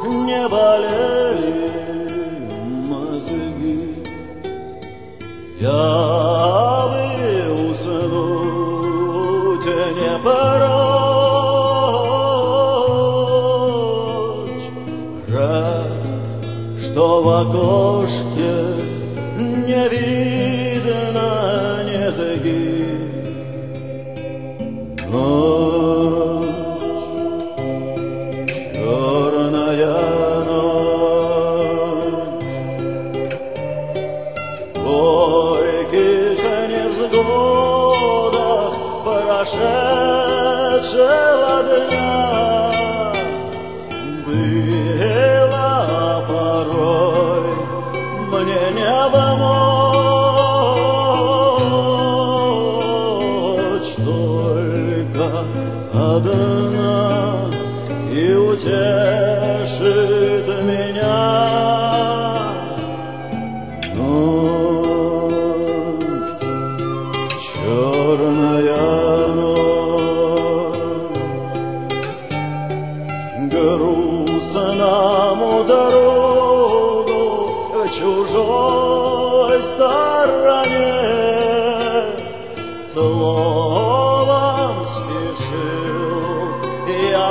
не болели мозги. Я бы уснуть не прочь, рад, что в окошке не видно низги. Ночь, черная ночь, в горьких невзгодах прошедшего дня было порой мне не помочь, только одна и утешит меня. Ночь, черная ночь, грустному дорогу в чужой стороне словом спешил я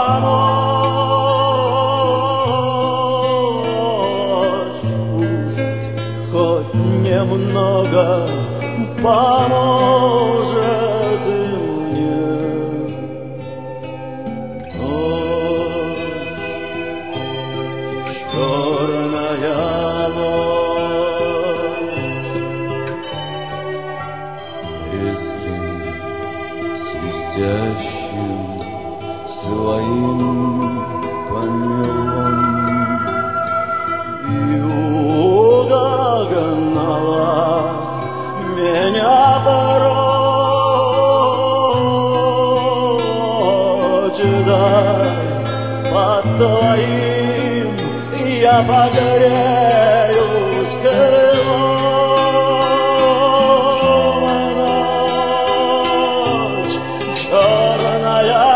помочь. Пусть хоть немного поможет и мне. Ночь, черная ночь, резким свистящим своим помелом и угнала меня прочь. Дай под твоим я погреюсь крылом. Ночь, черная